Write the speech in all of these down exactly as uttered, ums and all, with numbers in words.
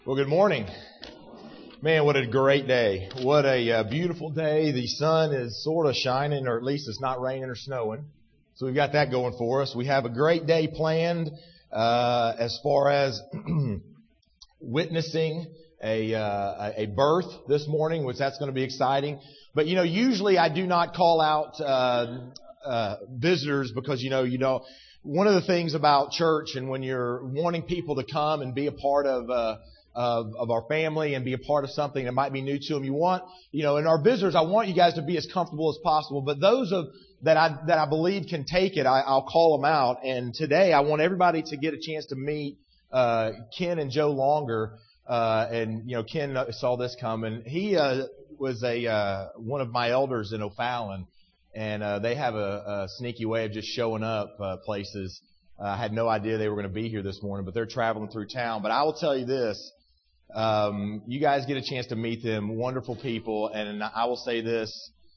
Well, good morning. Man, what a great day. What a uh, beautiful day. The sun is sort of shining, or at least it's not raining or snowing. So we've got that going for us. We have a great day planned uh, as far as witnessing a, uh, a birth this morning, which that's going to be exciting. But, you know, usually I do not call out uh, uh, visitors because, you know, you know, one of the things about church and when you're wanting people to come and be a part of uh Of, of our family and be a part of something that might be new to them. You want, you know, and our visitors, I want you guys to be as comfortable as possible. But those of that I that I believe can take it, I, I'll call them out. And today, I want everybody to get a chance to meet uh, Ken and Joe Longer. Uh, and you know, Ken saw this coming. He uh, was a uh, one of my elders in O'Fallon, and uh, they have a, a sneaky way of just showing up uh, places. Uh, I had no idea they were going to be here this morning, but they're traveling through town. But I will tell you this. Um, you guys get a chance to meet them, wonderful people, and I will say this,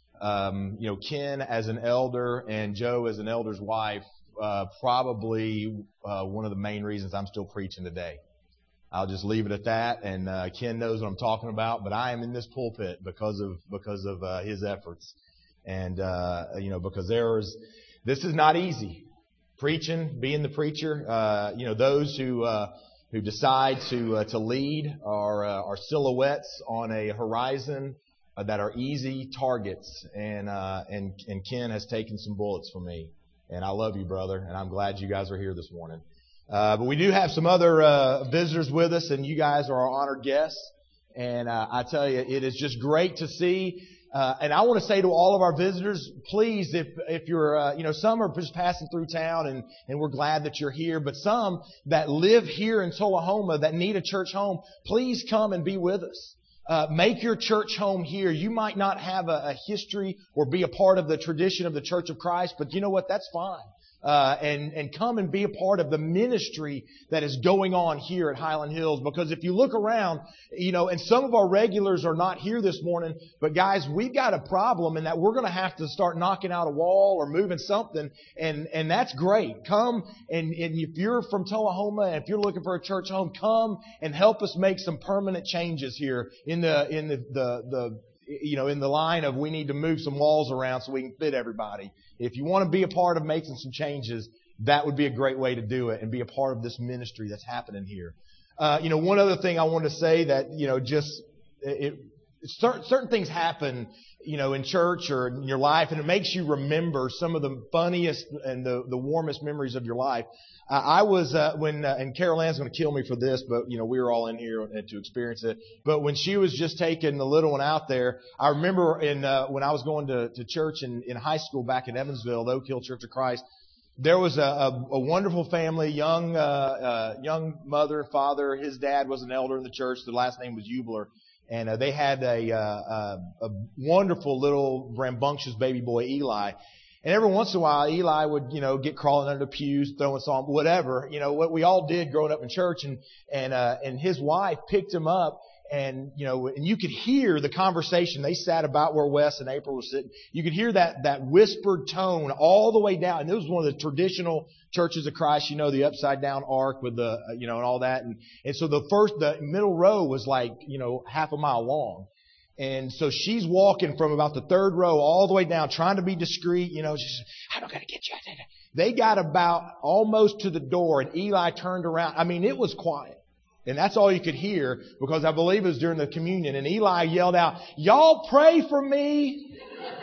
um, you know, Ken as an elder and Joe as an elder's wife, uh, probably, uh, one of the main reasons I'm still preaching today. I'll just leave it at that, and, uh, Ken knows what I'm talking about, but I am in this pulpit because of, because of, uh, his efforts. And, uh, you know, because there's, this is not easy. Preaching, being the preacher, uh, you know, those who, uh, who decide to uh, to lead are uh, are silhouettes on a horizon uh, that are easy targets, and uh, and and Ken has taken some bullets for me, and I love you, brother, and I'm glad you guys are here this morning. Uh, but we do have some other uh, visitors with us, and you guys are our honored guests, and uh, I tell you, it is just great to see. Uh, and I want to say to all of our visitors, please, if if you're, uh, you know, some are just passing through town, and and we're glad that you're here. But some that live here in Tullahoma that need a church home, please come and be with us. Uh, make your church home here. You might not have a, a history or be a part of the tradition of the Church of Christ, but you know what? That's fine. Uh, and, and come and be a part of the ministry that is going on here at Highland Hills. Because if you look around, you know, and some of our regulars are not here this morning, but guys, we've got a problem in that we're going to have to start knocking out a wall or moving something. And, and that's great. Come and, and if you're from Tullahoma and if you're looking for a church home, come and help us make some permanent changes here in the, in the, the, the, you know, in the line of we need to move some walls around so we can fit everybody. If you want to be a part of making some changes, that would be a great way to do it and be a part of this ministry that's happening here. Uh, you know, one other thing I want to say that, you know, just it, it, certain, certain things happen, you know, in church or in your life, and it makes you remember some of the funniest and the, the warmest memories of your life. Uh, I was, uh, when, uh, and Carol Ann's going to kill me for this, but, you know, we were all in here to experience it. But when she was just taking the little one out there, I remember in, uh, when I was going to, to church in, in high school back in Evansville, the Oak Hill Church of Christ, there was a, a, a wonderful family, young, uh, uh, young mother and father. His dad was an elder in the church. The last name was Eubler. And uh, they had a, uh, a, a wonderful little rambunctious baby boy, Eli. And every once in a while, Eli would, you know, get crawling under the pews, throwing some, whatever, you know, what we all did growing up in church. And, and, uh, and his wife picked him up and, you know, and you could hear the conversation. They sat about where Wes and April were sitting. You could hear that, that whispered tone all the way down. And it was one of the traditional churches of Christ, you know, the upside down ark with the, you know, and all that. And, and so the first, the middle row was like, you know, half a mile long. And so she's walking from about the third row all the way down, trying to be discreet. You know, she's, I'm not going to get you. They got about almost to the door, and Eli turned around. I mean, it was quiet. And that's all you could hear, because I believe it was during the communion. And Eli yelled out, "Y'all pray for me."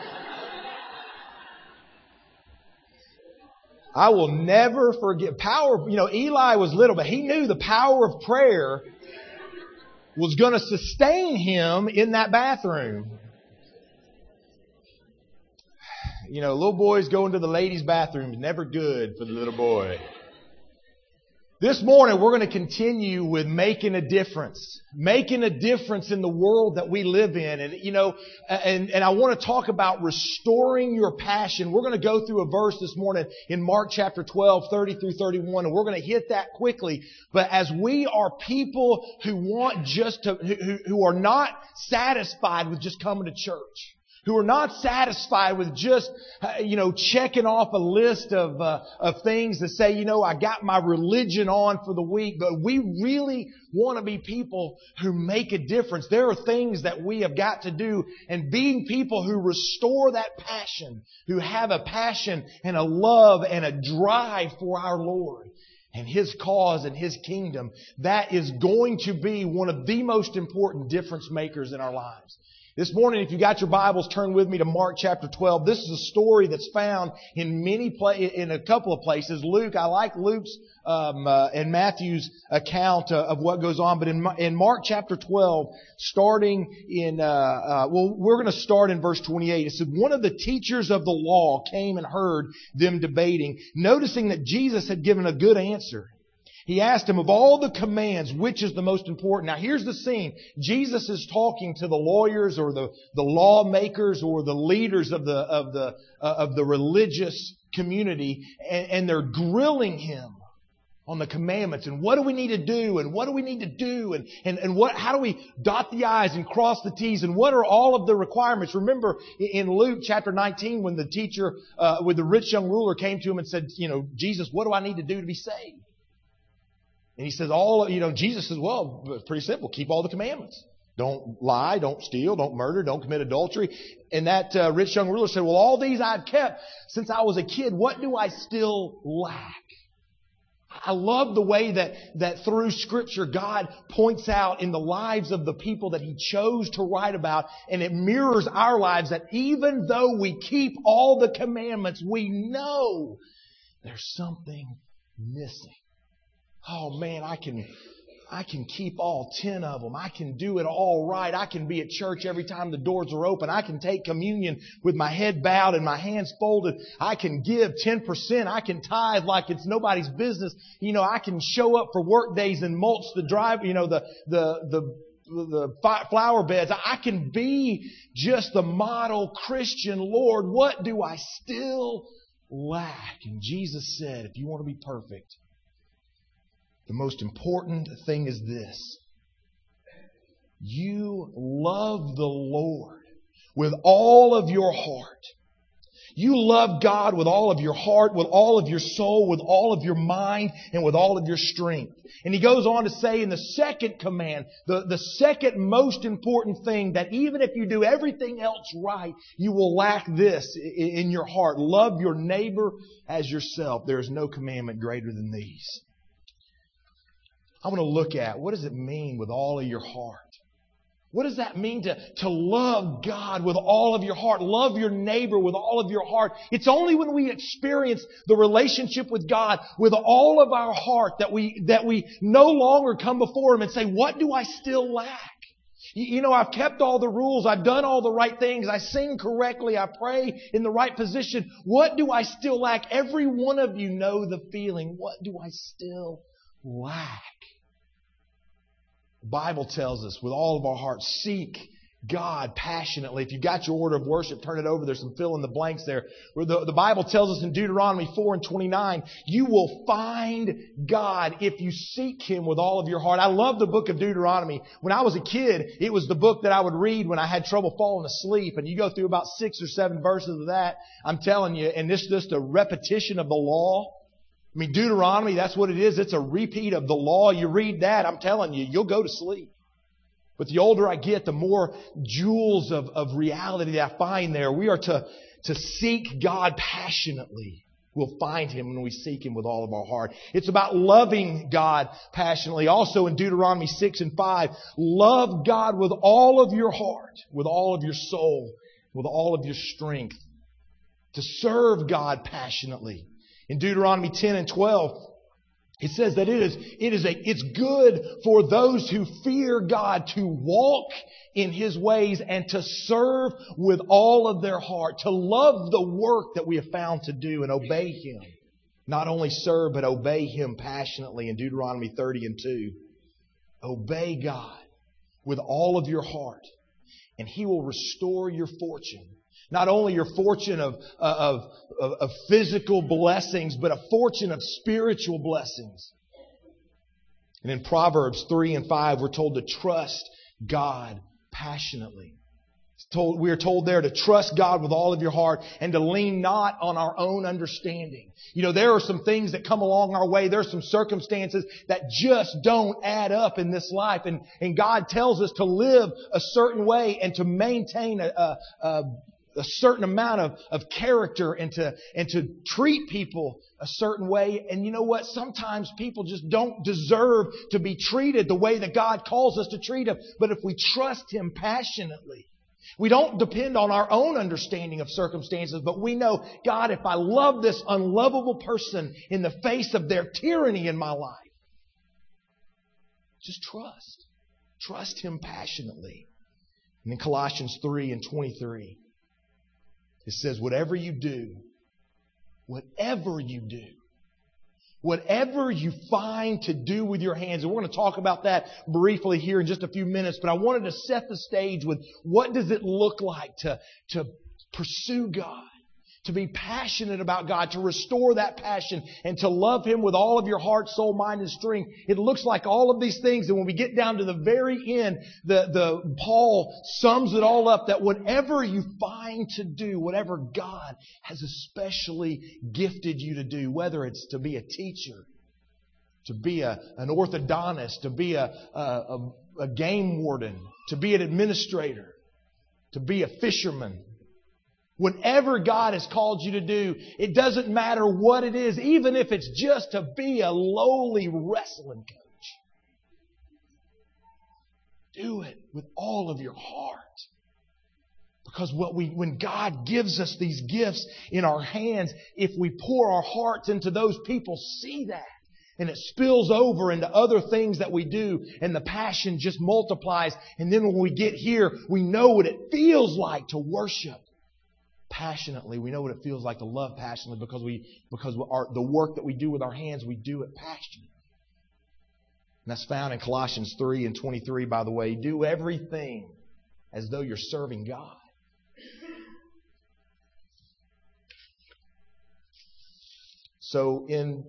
I will never forget. Power, you know, Eli was little, but he knew the power of prayer was going to sustain him in that bathroom. You know, little boys going to the ladies' bathroom is never good for the little boy. This morning, we're going to continue with making a difference. Making a difference in the world that we live in. And, you know, and, and I want to talk about restoring your passion. We're going to go through a verse this morning in Mark chapter twelve, thirty through thirty-one, and we're going to hit that quickly. But as we are people who want just to, who, who are not satisfied with just coming to church. who are not satisfied with just, uh, you know, checking off a list of, uh, of things to say, you know, I got my religion on for the week, but we really want to be people who make a difference. There are things that we have got to do, and being people who restore that passion, who have a passion and a love and a drive for our Lord and His cause and His kingdom, that is going to be one of the most important difference makers in our lives. This morning, if you got your Bibles, turn with me to Mark chapter twelve. This is a story that's found in many pla- in a couple of places. Luke, I like Luke's um, uh, and Matthew's account uh, of what goes on, but in, in Mark chapter twelve, starting in uh, uh, well, we're going to start in verse twenty-eight. It said, one of the teachers of the law came and heard them debating, noticing that Jesus had given a good answer. He asked him, of all the commands, which is the most important? Now here's the scene. Jesus is talking to the lawyers or the, the lawmakers or the leaders of the, of the, uh, of the religious community, and, and they're grilling Him on the commandments and what do we need to do and what do we need to do and, and, and what, how do we dot the I's and cross the T's and what are all of the requirements? Remember in Luke chapter nineteen when the teacher, uh, when the rich young ruler came to him and said, you know, Jesus, what do I need to do to be saved? And he says, all, you know, Jesus says, well, it's pretty simple. Keep all the commandments. Don't lie, don't steal, don't murder, don't commit adultery. And that uh, rich young ruler said, well, all these I've kept since I was a kid. What do I still lack? I love the way that, that through Scripture, God points out in the lives of the people that He chose to write about, and it mirrors our lives, that even though we keep all the commandments, we know there's something missing. Oh man, I can, I can keep all ten of them. I can do it all right. I can be at church every time the doors are open. I can take communion with my head bowed and my hands folded. I can give ten percent. I can tithe like it's nobody's business. You know, I can show up for work days and mulch the drive, you know, the, the, the, the flower beds. I can be just the model Christian. Lord, what do I still lack? And Jesus said, if you want to be perfect, the most important thing is this. You love the Lord with all of your heart. You love God with all of your heart, with all of your soul, with all of your mind, and with all of your strength. And He goes on to say in the second command, the, the second most important thing, that even if you do everything else right, you will lack this in, in your heart. Love your neighbor as yourself. There is no commandment greater than these. I want to look at, what does it mean with all of your heart? What does that mean to, to love God with all of your heart? Love your neighbor with all of your heart. It's only when we experience the relationship with God with all of our heart that we, that we no longer come before Him and say, what do I still lack? You know, I've kept all the rules. I've done all the right things. I sing correctly. I pray in the right position. What do I still lack? Every one of you know the feeling. What do I still lack? The Bible tells us with all of our hearts, seek God passionately. If you've got your order of worship, turn it over. There's some fill in the blanks there. Where the, the Bible tells us in Deuteronomy four and twenty-nine, you will find God if you seek Him with all of your heart. I love the book of Deuteronomy. When I was a kid, it was the book that I would read when I had trouble falling asleep. And you go through about six or seven verses of that, I'm telling you, and this is just a repetition of the law. I mean, Deuteronomy, that's what it is. It's a repeat of the law. You read that, I'm telling you, you'll go to sleep. But the older I get, the more jewels of, of reality that I find there. We are to, to seek God passionately. We'll find Him when we seek Him with all of our heart. It's about loving God passionately. Also in Deuteronomy six and five, love God with all of your heart, with all of your soul, with all of your strength. To serve God passionately. In Deuteronomy ten and twelve, it says that it is, it is a, it's good for those who fear God to walk in His ways and to serve with all of their heart, to love the work that we have found to do and obey Him. Not only serve, but obey Him passionately in Deuteronomy thirty and two. Obey God with all of your heart, and He will restore your fortune. Not only your fortune of, of, of, of physical blessings, but a fortune of spiritual blessings. And in Proverbs three and five, we're told to trust God passionately. Told, we are told there to trust God with all of your heart and to lean not on our own understanding. You know, there are some things that come along our way. There are some circumstances that just don't add up in this life. And, and God tells us to live a certain way and to maintain a, a, a, a certain amount of, of character and to, and to treat people a certain way. And you know what? Sometimes people just don't deserve to be treated the way that God calls us to treat them. But if we trust Him passionately, we don't depend on our own understanding of circumstances, but we know, God, if I love this unlovable person in the face of their tyranny in my life, just trust. Trust Him passionately. And in Colossians three and twenty-three, it says, whatever you do, whatever you do, whatever you find to do with your hands, and we're going to talk about that briefly here in just a few minutes, but I wanted to set the stage with what does it look like to, to pursue God, to be passionate about God, to restore that passion, and to love Him with all of your heart, soul, mind, and strength. It looks like all of these things, and when we get down to the very end, the, the Paul sums it all up that whatever you find to do, whatever God has especially gifted you to do, whether it's to be a teacher, to be a, an orthodontist, to be a, a, a, a game warden, to be an administrator, to be a fisherman, whatever God has called you to do, it doesn't matter what it is, even if it's just to be a lowly wrestling coach. Do it with all of your heart. Because what we, when God gives us these gifts in our hands, if we pour our hearts into those, people see that. And it spills over into other things that we do. And the passion just multiplies. And then when we get here, we know what it feels like to worship passionately. We know what it feels like to love passionately because we because our, the work that we do with our hands, we do it passionately. And that's found in Colossians three and twenty-three, by the way. Do everything as though you're serving God. So in,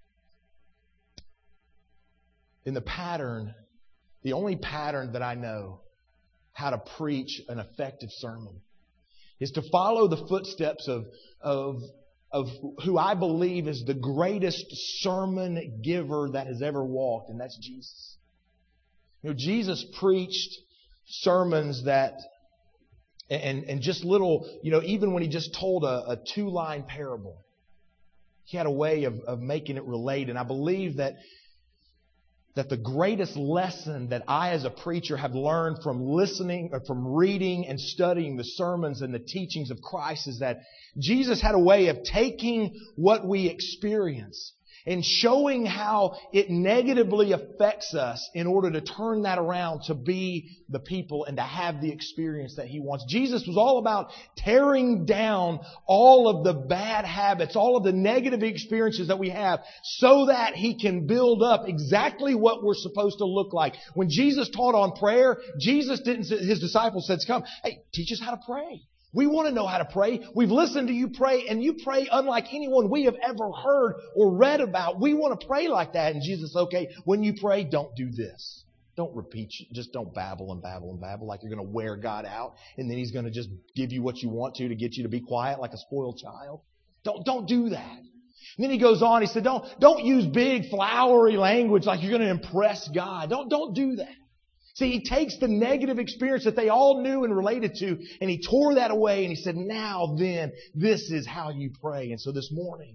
in the pattern, the only pattern that I know how to preach an effective sermon is to follow the footsteps of, of, of who I believe is the greatest sermon giver that has ever walked, and that's Jesus. You know, Jesus preached sermons that, and, and just little, you know, even when He just told a, a two-line parable, He had a way of, of making it relate. And I believe that that the greatest lesson that I as a preacher have learned from listening or from reading and studying the sermons and the teachings of Christ is that Jesus had a way of taking what we experience and showing how it negatively affects us in order to turn that around to be the people and to have the experience that He wants. Jesus was all about tearing down all of the bad habits, all of the negative experiences that we have so that He can build up exactly what we're supposed to look like. When Jesus taught on prayer, Jesus didn't, His disciples said, come, hey, teach us how to pray. We want to know how to pray. We've listened to you pray, and you pray unlike anyone we have ever heard or read about. We want to pray like that. And Jesus, okay, when you pray, don't do this. Don't repeat. Just don't babble and babble and babble like you're going to wear God out, and then He's going to just give you what you want to to get you to be quiet like a spoiled child. Don't don't do that. And then He goes on. He said, don't don't use big flowery language like you're going to impress God. Don't don't do that. See, He takes the negative experience that they all knew and related to, and He tore that away, and He said, now then, this is how you pray. And so this morning,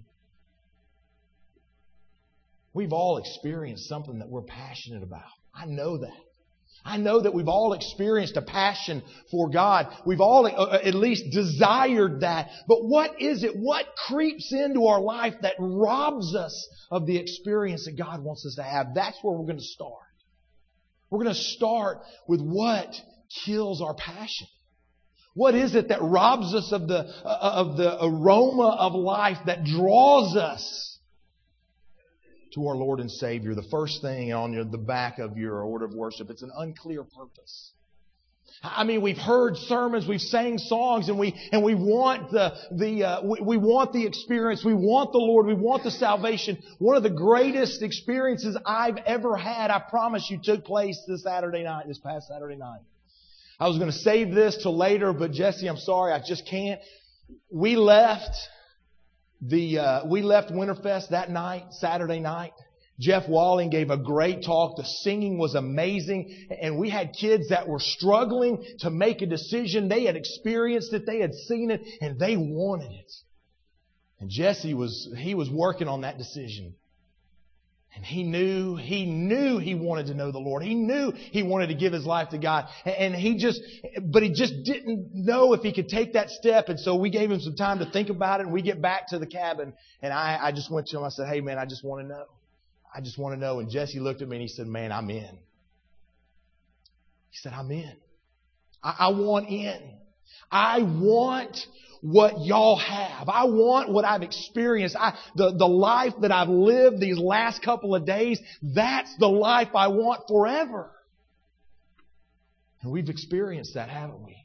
we've all experienced something that we're passionate about. I know that. I know that we've all experienced a passion for God. We've all at least desired that. But what is it? What creeps into our life that robs us of the experience that God wants us to have? That's where we're going to start. We're going to start with what kills our passion. What is it that robs us of the, of the aroma of life that draws us to our Lord and Savior? The first thing on your, the back of your order of worship, it's an unclear purpose. I mean, we've heard sermons, we've sang songs, and we and we want the the uh, we, we want the experience, we want the Lord, we want the salvation. One of the greatest experiences I've ever had, I promise you, took place this Saturday night, this past Saturday night. I was going to save this till later, but Jesse, I'm sorry, I just can't. We left the uh, we left Winterfest that night, Saturday night. Jeff Walling gave a great talk. The singing was amazing. And we had kids that were struggling to make a decision. They had experienced it. They had seen it. And they wanted it. And Jesse was, he was working on that decision. And he knew, he knew he wanted to know the Lord. He knew he wanted to give his life to God. And he just, but he just didn't know if he could take that step. And so we gave him some time to think about it. And we get back to the cabin. And I, I just went to him. I said, hey man, I just want to know. I just want to know. And Jesse looked at me and he said, man, I'm in. He said, I'm in. I, I want in. I want what y'all have. I want what I've experienced. I, the, the life that I've lived these last couple of days, that's the life I want forever. And we've experienced that, haven't we?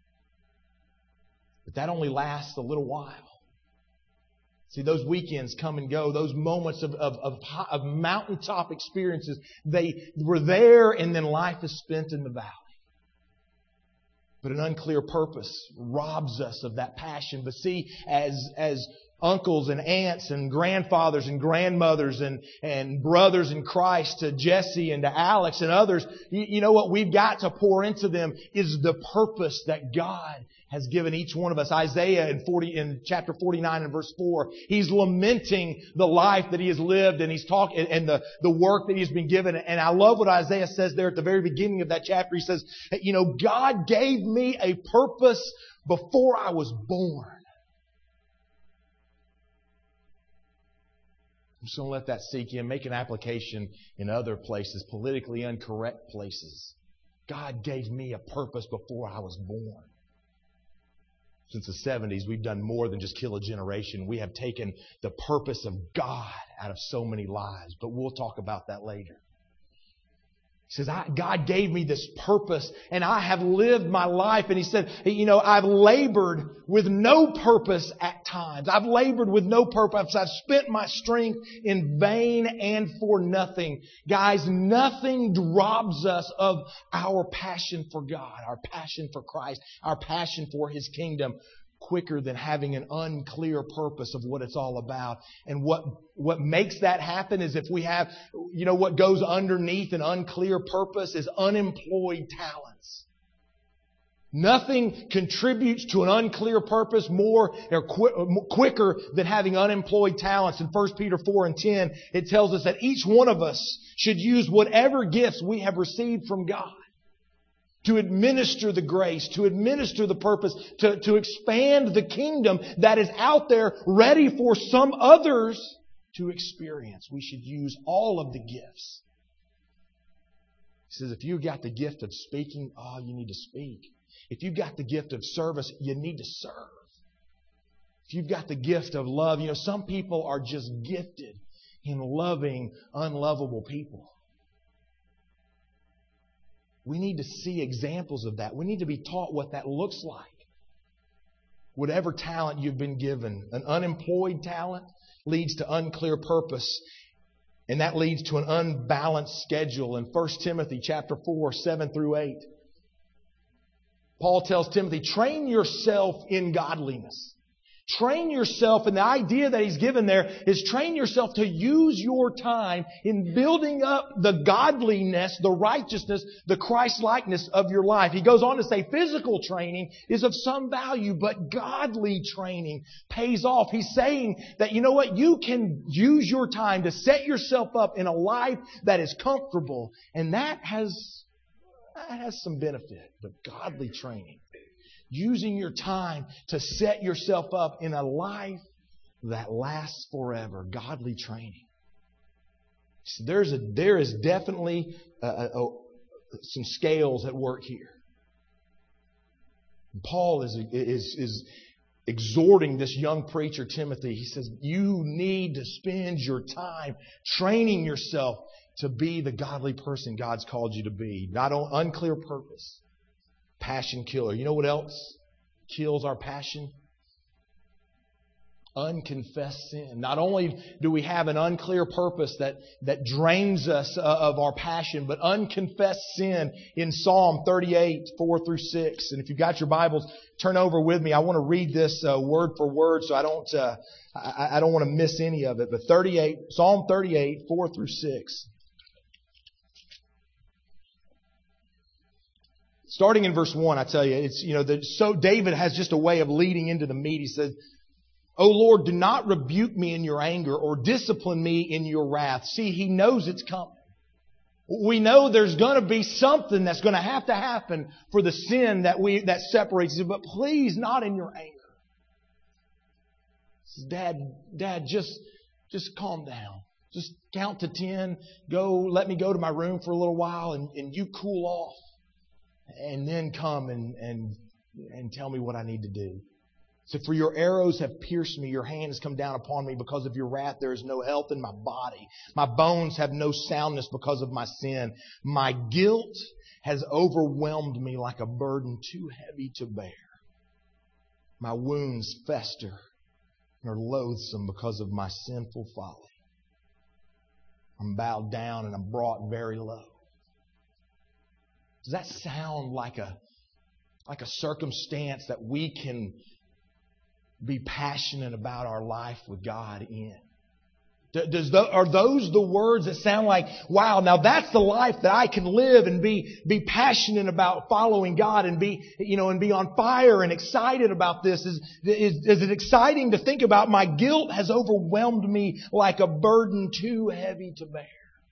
But that only lasts a little while. See, those weekends come and go. Those moments of, of, of, of mountaintop experiences, they were there and then life is spent in the valley. But an unclear purpose robs us of that passion. But see, as, as uncles and aunts and grandfathers and grandmothers and, and brothers in Christ to Jesse and to Alex and others, you, you know what we've got to pour into them is the purpose that God has given each one of us. Isaiah in forty in chapter forty-nine and verse four, he's lamenting the life that he has lived, and he's talking and the, the work that he's been given. And I love what Isaiah says there at the very beginning of that chapter. He says, you know, God gave me a purpose before I was born. I'm just going to let that sink in, make an application in other places, politically incorrect places. God gave me a purpose before I was born. Since the seventies, we've done more than just kill a generation. We have taken the purpose of God out of so many lives. But we'll talk about that later. He says, I, God gave me this purpose and I have lived my life. And he said, you know, I've labored with no purpose at times. I've labored with no purpose. I've spent my strength in vain and for nothing. Guys, nothing robs us of our passion for God, our passion for Christ, our passion for His kingdom quicker than having an unclear purpose of what it's all about. And what, what makes that happen is if we have, you know, what goes underneath an unclear purpose is unemployed talents. Nothing contributes to an unclear purpose more or qu- quicker than having unemployed talents. In First Peter four and ten, it tells us that each one of us should use whatever gifts we have received from God to administer the grace, to administer the purpose, to, to expand the kingdom that is out there ready for some others to experience. We should use all of the gifts. He says, if you've got the gift of speaking, oh, you need to speak. If you've got the gift of service, you need to serve. If you've got the gift of love, you know, some people are just gifted in loving unlovable people. We need to see examples of that. We need to be taught what that looks like. Whatever talent you've been given, an unemployed talent leads to unclear purpose. And that leads to an unbalanced schedule. In First Timothy chapter four, seven through eight, Paul tells Timothy, train yourself in godliness. Train yourself, and the idea that he's given there is train yourself to use your time in building up the godliness, the righteousness, the Christ-likeness of your life. He goes on to say physical training is of some value, but godly training pays off. He's saying that, you know what, you can use your time to set yourself up in a life that is comfortable, and that has, that has some benefit, but godly training. Using your time to set yourself up in a life that lasts forever. Godly training. So there's a, there is definitely a, a, a, some scales at work here. Paul is, is, is exhorting this young preacher, Timothy. He says, you need to spend your time training yourself to be the godly person God's called you to be. Not on unclear purpose. Passion killer. You know what else kills our passion? Unconfessed sin. Not only do we have an unclear purpose that, that drains us uh, of our passion, but unconfessed sin in Psalm thirty-eight, four through six. And if you've got your Bibles, turn over with me. I want to read this uh, word for word, so I don't uh, I, I don't want to miss any of it. But thirty-eight, Psalm thirty-eight, four through six. Starting in verse one, I tell you, it's you know, the, so David has just a way of leading into the meat. He says, "O Lord, do not rebuke me in your anger or discipline me in your wrath." See, He knows it's coming. We know there's going to be something that's going to have to happen for the sin that we that separates us. But please, not in your anger. Dad, Dad, just just calm down. Just count to ten. Go, let me go to my room for a little while, and, and you cool off, and then come and and and tell me what I need to do. So for your arrows have pierced me, your hand has come down upon me. Because of your wrath there is no health in my body. My bones have no soundness because of my sin. My guilt has overwhelmed me like a burden too heavy to bear. My wounds fester and are loathsome because of my sinful folly. I'm bowed down and I'm brought very low. Does that sound like a, like a circumstance that we can be passionate about our life with God in? Does the, are those the words that sound like, wow, now that's the life that I can live and be, be passionate about following God and be, you know, and be on fire and excited about this? Is, is, is it exciting to think about my guilt has overwhelmed me like a burden too heavy to bear?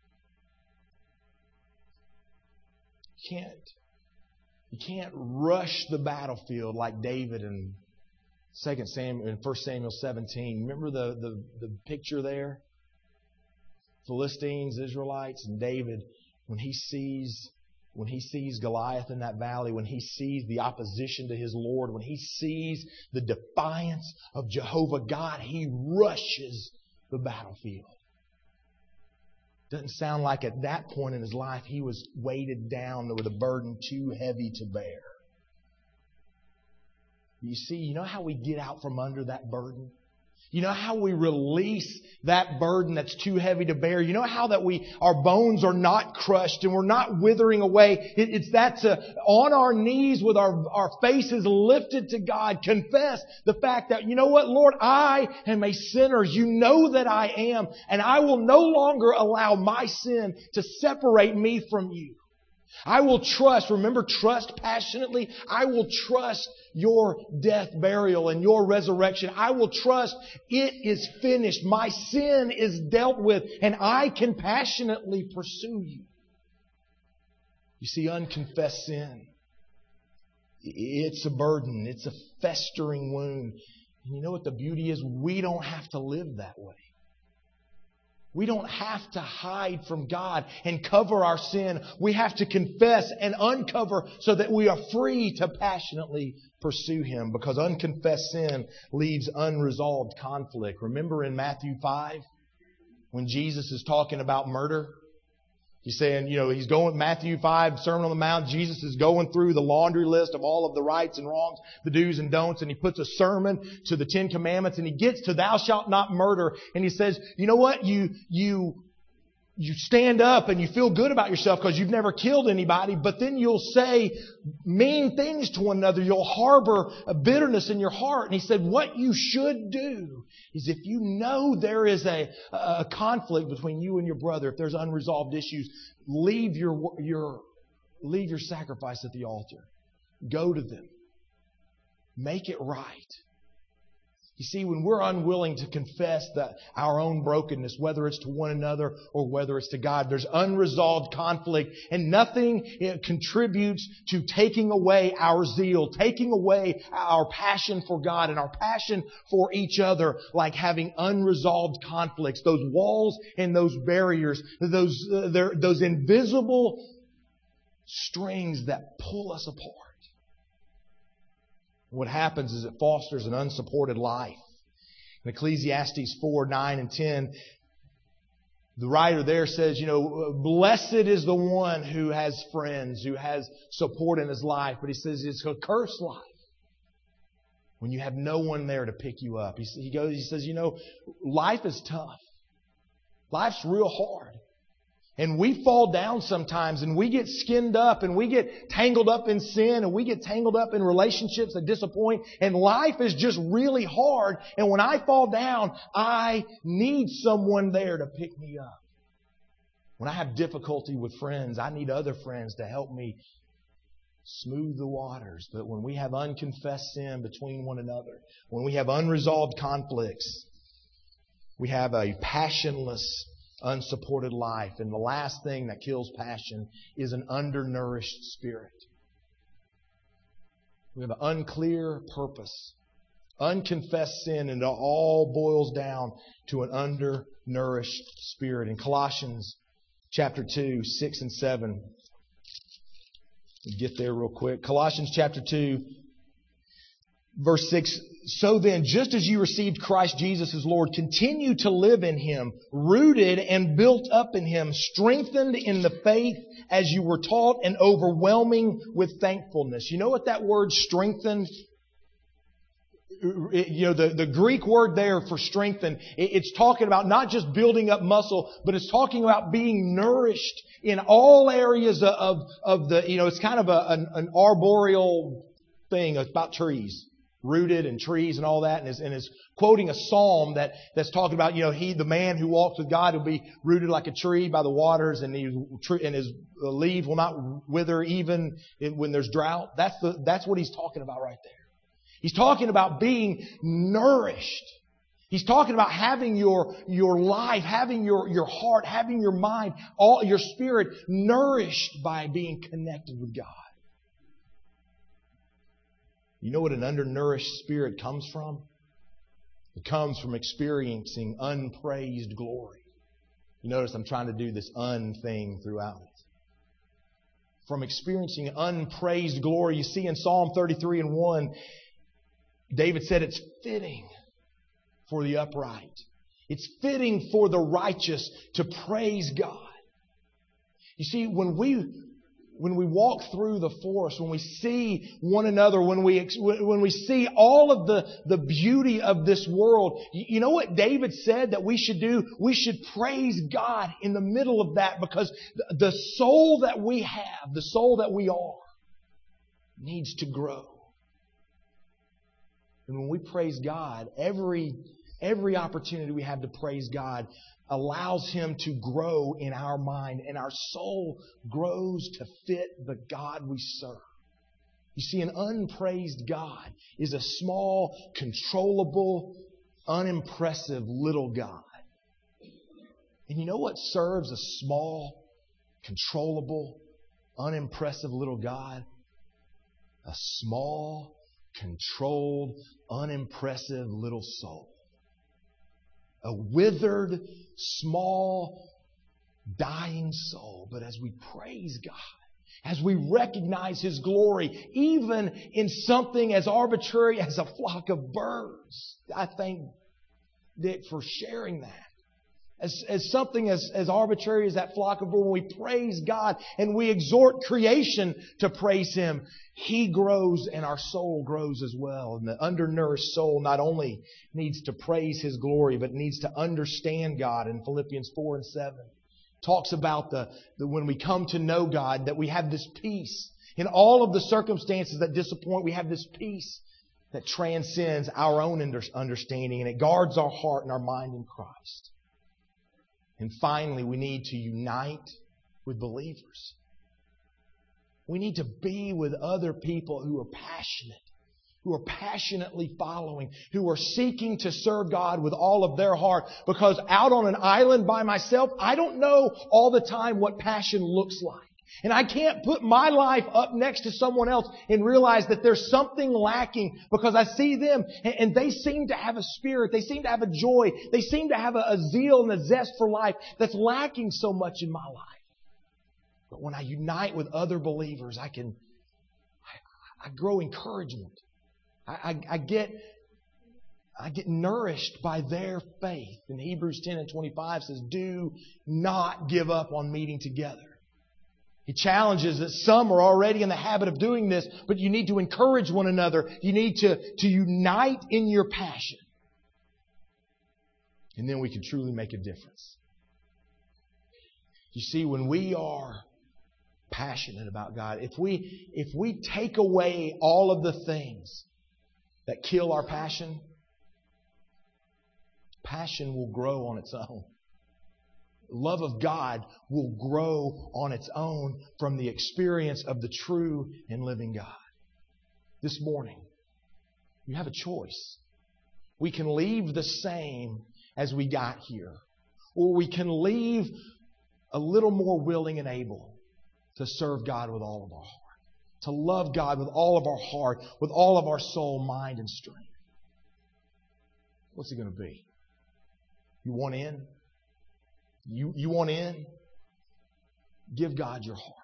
You can't, you can't rush the battlefield like David and Second Samuel in First Samuel seventeen. Remember the, the, the picture there? Philistines, Israelites, and David, when he sees when he sees Goliath in that valley, when he sees the opposition to his Lord, when he sees the defiance of Jehovah God, he rushes the battlefield. Doesn't sound like at that point in his life he was weighted down with a burden too heavy to bear. You see, you know how we get out from under that burden? You know how we release that burden that's too heavy to bear? You know how that we, our bones are not crushed and we're not withering away? It, it's that to, on our knees with our, our faces lifted to God, confess the fact that, you know what, Lord, I am a sinner. You know that I am. And I will no longer allow my sin to separate me from You. I will trust, remember, trust passionately. I will trust Your death, burial, and Your resurrection. I will trust it is finished. My sin is dealt with, and I can passionately pursue You. You see, unconfessed sin, it's a burden. It's a festering wound. And you know what the beauty is? We don't have to live that way. We don't have to hide from God and cover our sin. We have to confess and uncover so that we are free to passionately pursue Him, because unconfessed sin leaves unresolved conflict. Remember in Matthew five, when Jesus is talking about murder? He's saying, you know, he's going, Matthew five, Sermon on the Mount, Jesus is going through the laundry list of all of the rights and wrongs, the do's and don'ts, and he puts a sermon to the Ten Commandments, and he gets to thou shalt not murder, and he says, you know what, you, you, you stand up and you feel good about yourself because you've never killed anybody, but then you'll say mean things to one another. You'll harbor a bitterness in your heart. And he said, what you should do is, if you know there is a, a conflict between you and your brother, if there's unresolved issues, leave your, your, leave your sacrifice at the altar. Go to them. Make it right. You see, when we're unwilling to confess that our own brokenness, whether it's to one another or whether it's to God, there's unresolved conflict, and nothing contributes to taking away our zeal, taking away our passion for God and our passion for each other, like having unresolved conflicts, those walls and those barriers, those, uh, those invisible strings that pull us apart. What happens is it fosters an unsupported life. In Ecclesiastes four, nine, and ten, the writer there says, you know, blessed is the one who has friends, who has support in his life. But he says it's a cursed life. When you have no one there to pick you up. He, he goes, he says, you know, life is tough. Life's real hard. And we fall down sometimes and we get skinned up and we get tangled up in sin and we get tangled up in relationships that disappoint. And life is just really hard. And when I fall down, I need someone there to pick me up. When I have difficulty with friends, I need other friends to help me smooth the waters. But when we have unconfessed sin between one another, when we have unresolved conflicts, we have a passionless, unsupported life. And the last thing that kills passion is an undernourished spirit. We have an unclear purpose. Unconfessed sin, and it all boils down to an undernourished spirit. In Colossians chapter two, six and seven, get there real quick. Colossians chapter two, verse six. So then, just as you received Christ Jesus as Lord, continue to live in Him, rooted and built up in Him, strengthened in the faith as you were taught, and overwhelming with thankfulness. You know what that word strengthened? You know, the, the Greek word there for strengthen, it's talking about not just building up muscle, but it's talking about being nourished in all areas of, of the, you know, it's kind of a, an, an arboreal thing about trees. Rooted and trees and all that, and is, and is quoting a psalm that, that's talking about, you know, he, the man who walks with God will be rooted like a tree by the waters, and, he, and his leaves will not wither even when there's drought. That's the, that's what he's talking about right there. He's talking about being nourished. He's talking about having your, your life, having your, your heart, having your mind, all your spirit nourished by being connected with God. You know what an undernourished spirit comes from? It comes from experiencing unpraised glory. You notice I'm trying to do this un thing throughout it. From experiencing unpraised glory. You see in Psalm thirty-three and one, David said it's fitting for the upright. It's fitting for the righteous to praise God. You see, when we When we walk through the forest, when we see one another, when we when we see all of the, the beauty of this world, you know what David said that we should do? We should praise God in the middle of that, because the soul that we have, the soul that we are, needs to grow. And when we praise God, every every opportunity we have to praise God allows Him to grow in our mind, and our soul grows to fit the God we serve. You see, an unpraised God is a small, controllable, unimpressive little God. And you know what serves a small, controllable, unimpressive little God? A small, controlled, unimpressive little soul. A withered, small, dying soul. But as we praise God, as we recognize His glory, even in something as arbitrary as a flock of birds, I thank Dick for sharing that. As, as something as, as arbitrary as that flock of birds, when we praise God and we exhort creation to praise Him, He grows and our soul grows as well. And the undernourished soul not only needs to praise His glory, but needs to understand God. In Philippians four and seven, talks about the, the when we come to know God, that we have this peace. In all of the circumstances that disappoint, we have this peace that transcends our own understanding, and it guards our heart and our mind in Christ. And finally, we need to unite with believers. We need to be with other people who are passionate, who are passionately following, who are seeking to serve God with all of their heart. Because out on an island by myself, I don't know all the time what passion looks like. And I can't put my life up next to someone else and realize that there's something lacking, because I see them and they seem to have a spirit. They seem to have a joy. They seem to have a, a zeal and a zest for life that's lacking so much in my life. But when I unite with other believers, I can, I, I grow encouragement. I, I, I get, I get nourished by their faith. And Hebrews ten and twenty-five says, do not give up on meeting together. He challenges that some are already in the habit of doing this, but you need to encourage one another. You need to, to unite in your passion. And then we can truly make a difference. You see, when we are passionate about God, if we, if we take away all of the things that kill our passion, passion will grow on its own. Love of God will grow on its own from the experience of the true and living God. This morning, you have a choice. We can leave the same as we got here, or we can leave a little more willing and able to serve God with all of our heart, to love God with all of our heart, with all of our soul, mind, and strength. What's it going to be? You want in? You, you want in? Give God your heart.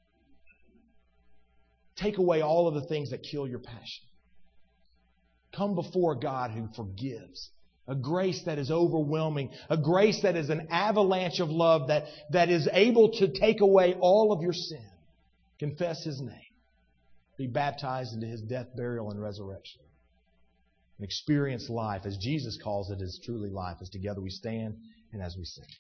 Take away all of the things that kill your passion. Come before a God who forgives. A grace that is overwhelming. A grace that is an avalanche of love that, that is able to take away all of your sin. Confess His name. Be baptized into His death, burial, and resurrection. And experience life, as Jesus calls it, as truly life, as together we stand and as we sing.